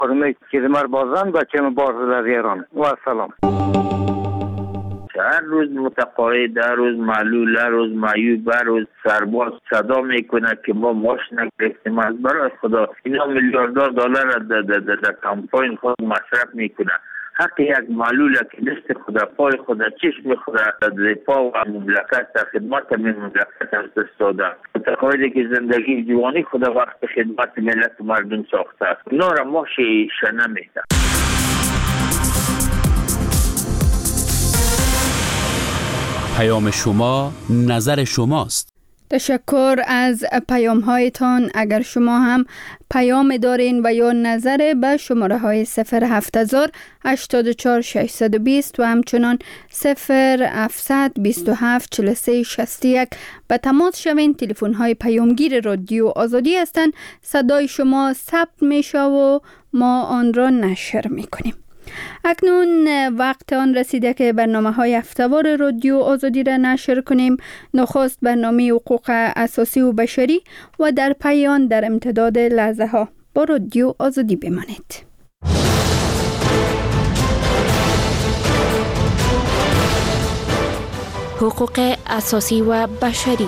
فرمی کزمر بازن بچه باز در ایران و سلام. هر روز متقاعد، هر روز معلول، هر روز معیوب، هر روز سرباز صدا میکنه که ما ماش نگرفتیم. از برای خدا اینا میلیاردار دلار در کمپاین خود مصرف میکنه. حق یک معلول که دست خدا، پای خدا، چشم خدا در پا و مملکت در خدمت می مملکت از دست داده. متقاعدی که زندگی جوانی خدا وقت خدمت ملت مردم ساخته است. اینا را ما شنه میده. پیام شما نظر شماست. تشکر از پیام هایتان. اگر شما هم پیام دارین و یا نظر به شماره های 070 84 620 و همچنان 0727 43 61 به تماس شوین. تلفن های پیامگیر رادیو آزادی هستند. صدای شما ثبت میشه و ما آن را نشر میکنیم. اکنون وقت آن رسیده که برنامه های هفته‌وار رادیو آزادی را نشر کنیم. نخست برنامه حقوق اساسی و بشری و در پایان در امتداد لحظه ها با رادیو آزادی بمانید. حقوق اساسی و بشری.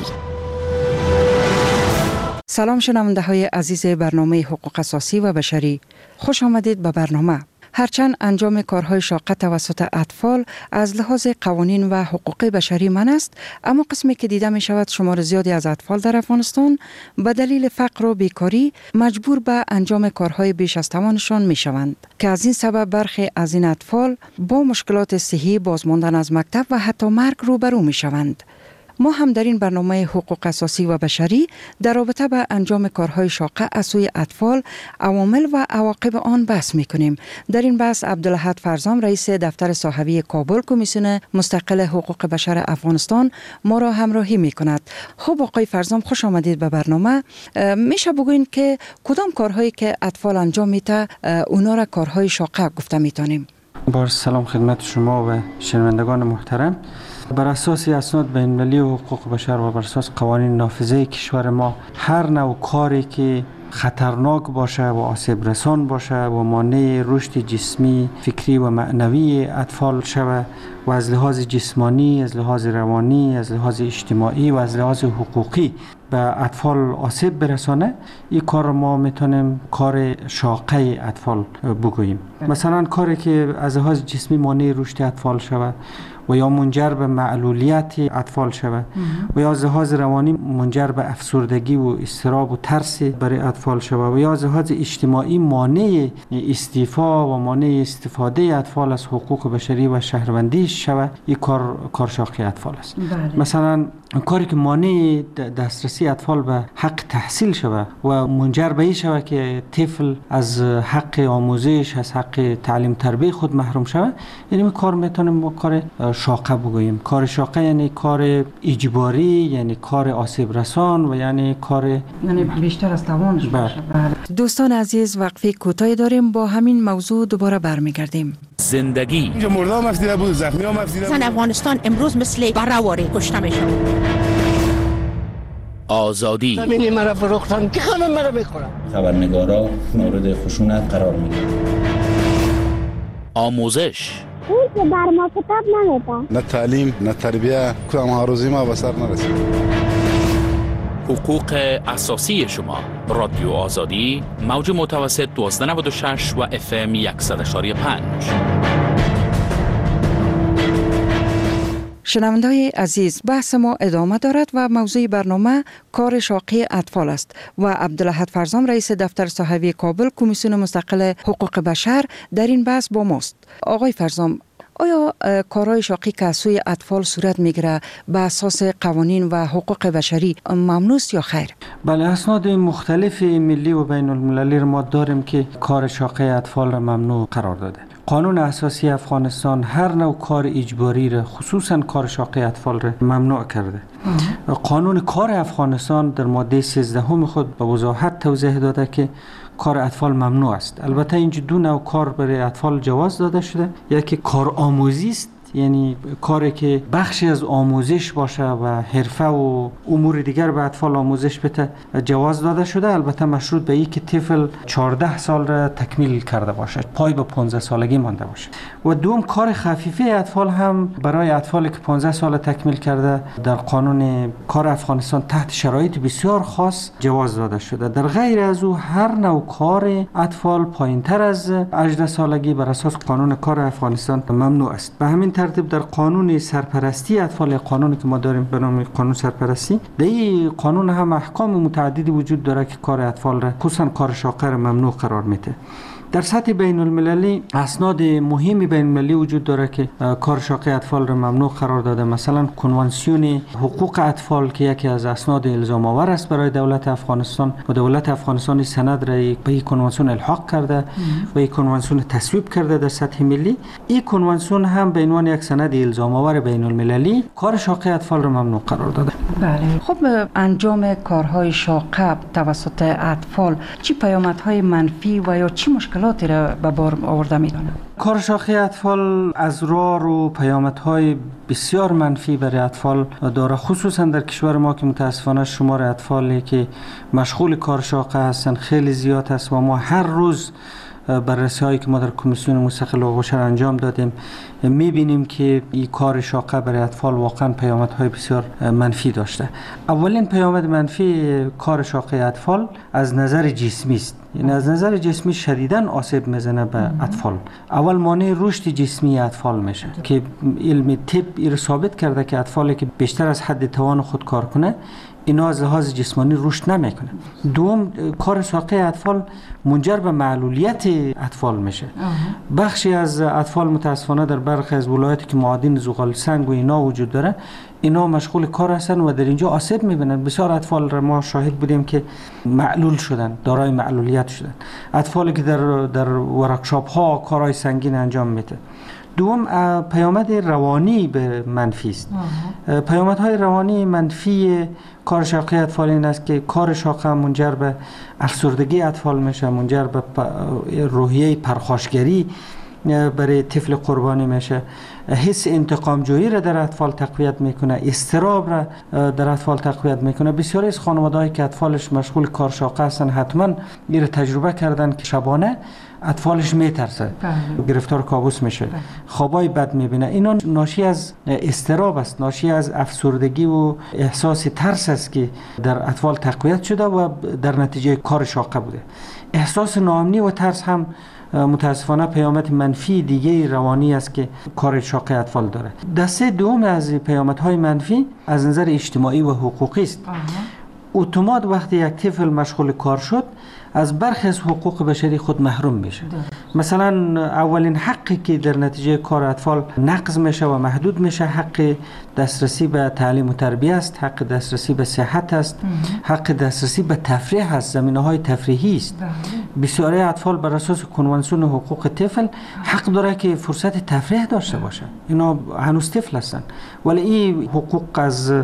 سلام شنونده های عزیز برنامه حقوق اساسی و بشری، خوش آمدید به برنامه. هرچند انجام کارهای شاقه توسط اطفال از لحاظ قوانین و حقوق بشری منع است، اما قسمی که دیده می شود شمار زیادی از اطفال در افغانستان به دلیل فقر و بیکاری مجبور به انجام کارهای بیش از توانشان می شوند که از این سبب برخی از این اطفال با مشکلات صحی، بازماندن از مکتب و حتی مرگ روبرو می شوند. ما هم در این برنامه حقوق اساسی و بشری در رابطه با انجام کارهای شاقه از سوی اطفال، عوامل و عواقب آن بحث می‌کنیم. در این بحث عبدالاحد فرزام، رئیس دفتر صاحبی کابل کمیسیون مستقل حقوق بشر افغانستان ما را همراهی می‌کند. خب آقای فرزام، خوش آمدید به برنامه. میشه بگوین که کدام کارهایی که اطفال انجام میده اونا را کارهای شاقه گفته میتونیم؟ با سلام خدمت شما و شنوندگان محترم. بر اساس اسناد بین‌المللی حقوق بشر و بر اساس قوانین نافذه کشور ما، هر نوع کاری که خطرناک باشه و آسیب رسان باشه و مانع رشد جسمی، فکری و معنوی اطفال شود و از لحاظ جسمانی، از لحاظ روانی، از لحاظ اجتماعی و از لحاظ حقوقی به اطفال آسیب برسانه، این کار ما میتونیم کار شاقه اطفال بگوییم. مثلا کاری که از لحاظ جسمی مانع رشد اطفال شود و یا منجر به معلولیت اطفال شود و یا از لحاظ روانی منجر به افسردگی و اضطراب و ترس برای اطفال شود و یا از لحاظ اجتماعی مانع استیفا و مانع استفاده اطفال از حقوق بشری و شهروندی شود، این کار شاقه اطفال است. مثلا کاری که مانع دسترسی اطفال به حق تحصیل شود و منجر به این شود که طفل از حق آموزش، از حق تعلیم تربیت خود محروم شود، یعنی کار میتونیم با کار شاقه بگوییم. کار شاقه یعنی کار اجباری، یعنی کار آسیب رسان و یعنی کار بیشتر از توانش باشه. دوستان عزیز، وقفه کوتاهی داریم، با همین موضوع دوباره برمیگردیم. زندگی اینجا مرده هم افزیده بود، زخمی هم افزیده بود. افغانستان امروز مثل بره‌واره کشته میشه. آزادی زمینی مرا فروختن که خانم مرا بخورم. خبرنگارا مورد خشونت قرار میگیرن. آموزش اون که بر ما کتاب نمیده، نه تعلیم نه تربیه، کدام هاروزی ما به سر نرسید. حقوق اساسی شما. رادیو آزادی، موج متوسط 1296 و FM 100.5. شنونده‌های عزیز، بحث ما ادامه دارد و موضوع برنامه کار شاقه اطفال است و عبدالاحد فرزام، رئیس دفتر صاحبی کابل کمیسیون مستقل حقوق بشر در این بحث با ماست. آقای فرزام، آیا کارهای شاقی که از سوی اطفال صورت میگیره به اساس قوانین و حقوق بشری ممنوع است یا خیر؟ بله، اسناد مختلف ملی و بین المللی ما داریم که کار شاقه اطفال را ممنوع قرار داده. قانون اساسی افغانستان هر نوع کار اجباری را، خصوصا کار شاقه اطفال را ممنوع کرده. قانون کار افغانستان در ماده 13 خود به وضاحت توضیح داده که کار اطفال ممنوع است. البته اینجا دو نوع کار برای اطفال جواز داده شده. یکی کار آموزی است، یعنی کاری که بخشی از آموزش باشه و حرفه و امور دیگر به اطفال آموزش بده جواز داده شده، البته مشروط به اینکه طفل 14 سال را تکمیل کرده باشه، پای به 15 سالگی مانده باشه. و دوم کار خفیفه اطفال هم برای اطفالی که 15 سال تکمیل کرده در قانون کار افغانستان تحت شرایط بسیار خاص جواز داده شده. در غیر از او هر نوع کار اطفال پایینتر از 18 سالگی بر اساس قانون کار افغانستان ممنوع است. به همین ترتیب در قانون سرپرستی اطفال، قانونی که ما داریم به نام قانون سرپرستی، در این قانون هم احکام متعددی وجود داره که کار اطفال را خصوصا کار شاقه را ممنوع قرار میده. در سطح بین المللی اسناد مهمی بین المللی وجود داره که کار شاقه اطفال را ممنوع قرار داده. مثلا کنوانسیون حقوق اطفال که یکی از اسناد الزام آور است برای دولت افغانستان و دولت افغانستان سند را به این کنوانسیون الحاق کرده و این کنوانسیون تصویب کرده در سطح ملی. این کنوانسیون هم به عنوان یک سند الزام آور بین المللی کار شاقه اطفال را ممنوع قرار داده. بله. خب انجام کارهای شاقه توسط اطفال چه پیامدهای منفی و یا چه مشکلاتی را به بار آورده می‌دانه؟ کار شاقه اطفال اضرار و پیامدهای بسیار منفی برای اطفال داره، خصوصا در کشور ما که متاسفانه شمار اطفالی که مشغول کار شاقه هستند خیلی زیاد است و ما هر روز بررسی‌هایی که ما در کمیسیون مستقل حقوق بشر انجام دادیم می‌بینیم که این کار شاقه برای اطفال واقعا پیامدهای بسیار منفی داشته. اولین پیامد منفی کار شاقه اطفال از نظر جسمی است. یعنی از نظر جسمی شدیداً آسیب میزنه به اطفال. اول مانع رشد جسمی اطفال میشه که علم طب این ثابت کرده که اطفالی که بیشتر از حد توان خود کار کنه اینا از لحاظ جسمانی رشد نمیکنه. دوم کار شاقه اطفال منجر به معلولیت اطفال میشه. بخشی از اطفال متاسفانه در برخی از ولایاتی که معادن زغال سنگ و اینا وجود داره اینا مشغول کار هستن و در اینجا آسیب میبینن. بسیار اطفال را ما شاهد بودیم که معلول شدن، دارای معلولیت شدن، اطفالی که در ورکشاپ ها کارهای سنگین انجام میده. دوم پیامد روانی به منفی است. پیامدهای روانی منفی کار شاقه اطفال این است که کار شاقه منجر به افسردگی اطفال میشه، منجر به روحیه پرخاشگری برای طفل قربانی میشه، حس انتقام جویی را در اطفال تقویت میکنه، اضطراب را در اطفال تقویت میکنه. بسیاری از خانواده‌ای که اطفالش مشغول کار شاقه هستن حتما این را تجربه کردن که شبانه اطفالش میترسه، گرفتار کابوس میشه، خوابای بد میبینه. اینا ناشی از اضطراب است، ناشی از افسردگی و احساس ترس است که در اطفال تقویت شده و در نتیجه کار شاقه بوده. احساس ناامنی و ترس هم متاسفانه پیامد منفی دیگه روانی است که کار شاقه اطفال داره. دسته دوم از پیامدهای منفی از نظر اجتماعی و حقوقی است. اتومات وقتی یک طفل مشغول کار شد از برخی از حقوق بشری خود محروم میشه. مثلا اولین حقی که در نتیجه کار اطفال نقض میشه و محدود میشه حق دسترسی به تعلیم و تربیت است، حق دسترسی به صحت است، حق دسترسی به تفریح است، زمینه‌های تفریحی است. بسیاری اطفال بر اساس کنوانسیون حقوق طفل حق داره که فرصت تفریح داشته باشه. اینا هنوز طفل هستن ولی این حقوق از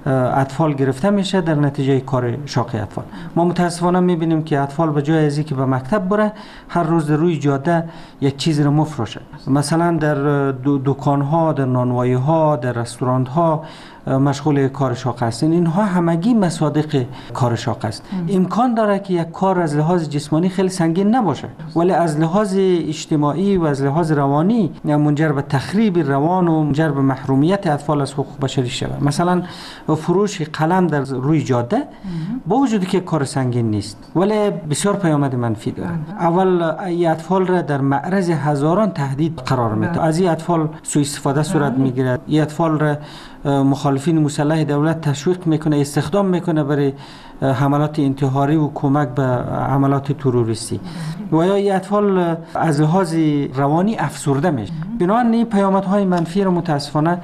اطفال گرفته میشه در نتیجه کار شاقه اطفال. ما متاسفانه میبینیم که اطفال به جای از اینکه به مکتب بره هر روز در روی جاده یک چیز رو مفروشه. مثلا در دکان‌ها، در نانوایی‌ها، در رستوران‌ها مشغول کار شاقه هستند. اینها همگی مصادیق کار شاقه است. امکان داره که یک کار از لحاظ جسمانی خیلی سنگین نباشه ولی از لحاظ اجتماعی و از لحاظ روانی منجر به تخریب روان و منجر به محرومیت اطفال از حقوق بشری شود. مثلا فروش قلم در روی جاده با وجودی که کار سنگین نیست ولی بسیار پیامد منفی داره. اول این اطفال را در معرض هزاران تهدید قرار میده. از این اطفال سوء استفاده صورت میگیره. این اطفال را مخالفین مسلح دولت تشویق میکنه، استخدام میکنه برای حملات انتحاری و کمک به عملات تروریستی و یا این اطفال از لحاظ روانی افسرده میشه. بنابراین این پیامدهای منفی رو متاسفانه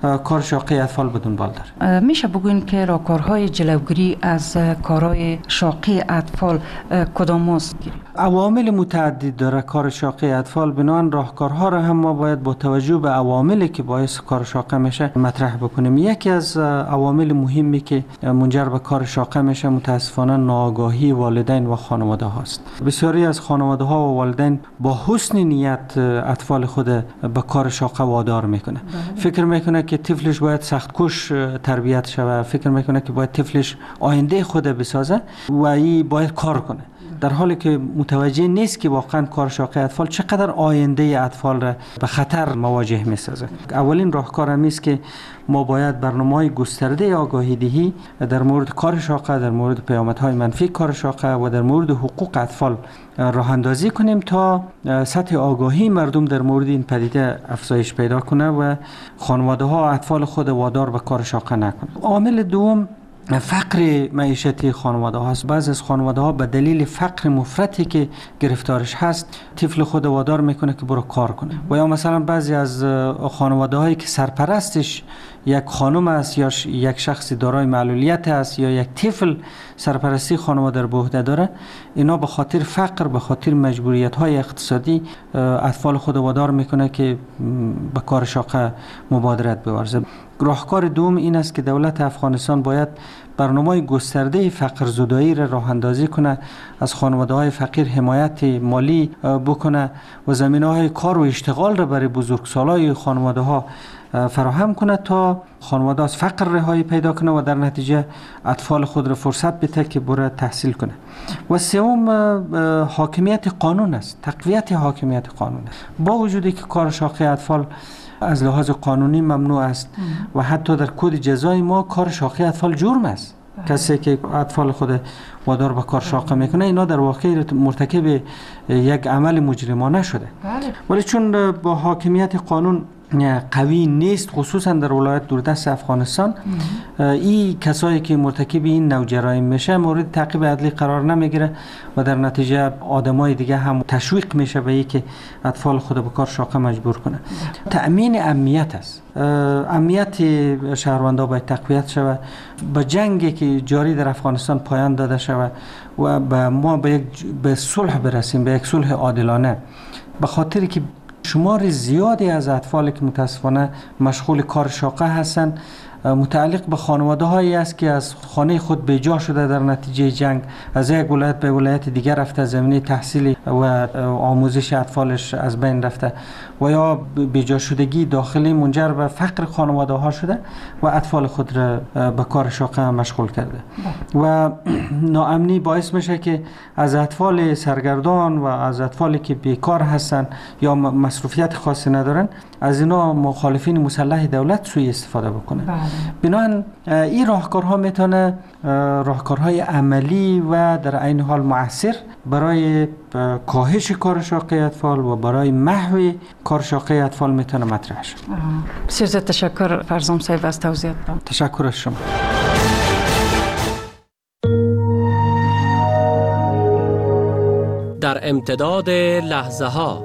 کار شاقه اطفال به دنبال داره. میشه بگوین که راهکارهای جلوگیری از کارهای شاقه اطفال کدام است؟ عوامل متعدد داره کار شاقه اطفال، بنابراین راهکارها را هم ما باید با توجه به عواملی که باعث کار شاقه میشه مطرح بکنیم. یکی از عوامل مهمی که منجر به کار شاقه میشه متاسفانه ناآگاهی والدین و خانواده هاست. بسیاری از خانواده ها و والدین با حسن نیت اطفال خود به کار شاقه وادار میکنه. فکر میکنه که طفلش باید سختکوش تربیت شود، فکر میکنه که باید طفلش آینده خود بسازه و این باید کار کنه، در حالی که متوجه نیست که واقعا کار شاقه اطفال چقدر آینده اطفال را به خطر مواجه میسازه. اولین راهکار هم است که ما باید برنامه‌های گسترده آگاهی دهی در مورد کار شاقه، در مورد پیامدهای منفی کار شاقه و در مورد حقوق اطفال راه اندازی کنیم تا سطح آگاهی مردم در مورد این پدیده افزایش پیدا کنه و خانواده ها اطفال خود وادار به کار شاقه نکنه. عامل دوم فقر معیشتی خانواده هاست. بعضی از خانواده ها به دلیل فقر مفرطی که گرفتارش هست طفل خود وادار میکنه که برو کار کنه. و یا مثلا بعضی از خانواده هایی که سرپرستش یک خانم است یا یک شخص دارای معلولیت است یا یک طفل سرپرستی خانواده را به عهده داره، اینا به خاطر فقر، به خاطر مجبوریت های اقتصادی اطفال خود وادار میکنه که به کار شاقه مبادرت بورزه. راهکار دوم این است که دولت افغانستان باید برنامه گسترده فقر زدایی را راه اندازی کنه، از خانواده های فقیر حمایت مالی بکنه و زمینه‌های کار و اشتغال را برای بزرگسالای خانواده ها فراهم کنه تا خانواده از فقر رهایی پیدا کنه و در نتیجه اطفال خود را فرصت بده که بره تحصیل کنه. و سوم حاکمیت قانون است، تقویت حاکمیت قانون است. با وجودی که کار شاقه اطفال از لحاظ قانونی ممنوع است و حتی در کد جزای ما کار شاقه اطفال جرم است. کسی که اطفال خود وادار به کار شاقه میکنه اینا در واقع مرتکب یک عمل مجرمانه شده، ولی چون با حاکمیت قانون قوی نیست، خصوصا در ولایت دوردست افغانستان، این کسایی که مرتکب این نوع جرایم میشه مورد تعقیب عدلی قرار نمیگیره و در نتیجه آدمای دیگه هم تشویق میشه به این که اطفال خود به کار شاقه مجبور کنه. تأمین امنیت است. امنیت شهروندان باید تقویت شود، به جنگی که جاری در افغانستان پایان داده شود و ما به صلح برسیم، به یک صلح عادلانه، به خاطری که شمار زیادی از اطفالی که متاسفانه مشغول کار شاقه هستند متعلق به خانواده هایی است که از خانه خود بیجا شده در نتیجه جنگ، از یک ولایت به ولایت دیگر رفته، زمینه تحصیلی و آموزش اطفالش از بین رفته و یا بیجا شدگی داخلی منجر به فقر خانواده ها شده و اطفال خود را به کار شاقه مشغول کرده و ناامنی باعث میشه که از اطفال سرگردان و از اطفالی که بیکار هستند یا مصروفیت خاصی ندارن از اینا مخالفین مسلح دولت سوء استفاده بکنه. بنابراین این راهکارها میتونه راهکارهای عملی و در عین حال مؤثر برای کاهش کار شاقه اطفال و برای محو کار شاقه اطفال میتونه مطرح شد. بسیار زیاد تشکر فرزام صاحب از توضیحاتتان. تشکر از شما. در امتداد لحظه ها